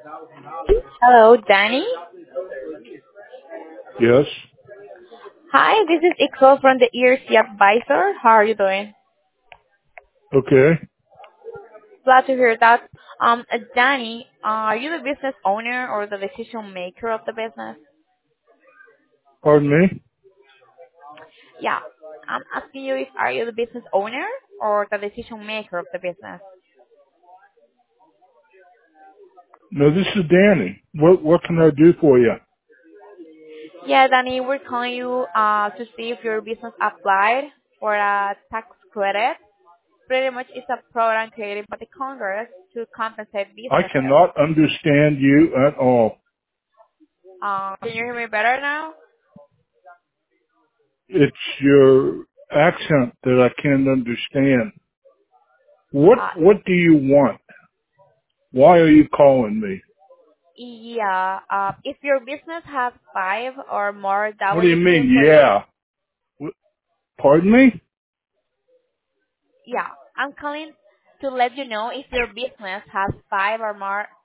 Hello, Danny. Yes. Hi, this is Ixel from the ERC Advisor. How are you doing? Okay. Glad to hear that. Danny, are you the business owner or the decision maker of the business? Pardon me? Yeah, I'm asking you if are you the business owner or the decision maker of the business? No, this is Danny. What can I do for you? Yeah, Danny, we're calling you to see if your business applied for a tax credit. Pretty much it's a program created by the Congress to compensate I businesses. cannot understand you at all. Can you hear me better now? It's your accent that I can't understand. What Uh, What do you want? Why are you calling me? Yeah, if your business has five or more What do you W-2 mean? employees, Yeah. Pardon me? yeah, I'm calling to let you know if your business has five or more